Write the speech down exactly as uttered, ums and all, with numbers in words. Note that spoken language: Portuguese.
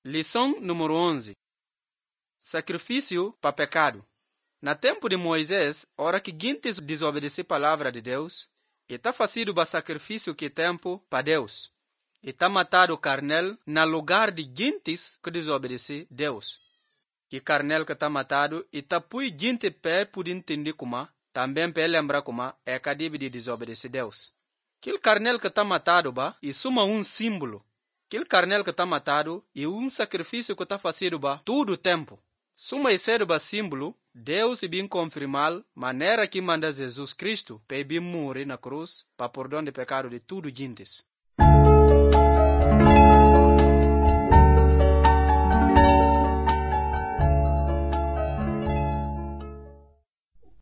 Lição número onze. Sacrifício para pecado. Na tempo de Moisés, hora que gentes desobedeci a palavra de Deus, e tá fazido o sacrifício que tempo para Deus. E tá matado o carnel na lugar de gentes que desobedeci Deus. Que carnel que tá matado e tá pui gente pé por entender como, também pé lembrar como é cadibe de desobedecer Deus. Aquele carnel que tá matado ba, e suma um símbolo. Aquele carnel que está matado e um sacrifício que está fazendo ba todo o tempo. Suma esse ba símbolo, Deus e bem confirmar maneira que manda Jesus Cristo para bem morrer na cruz para perdão de pecado de tudo gentes.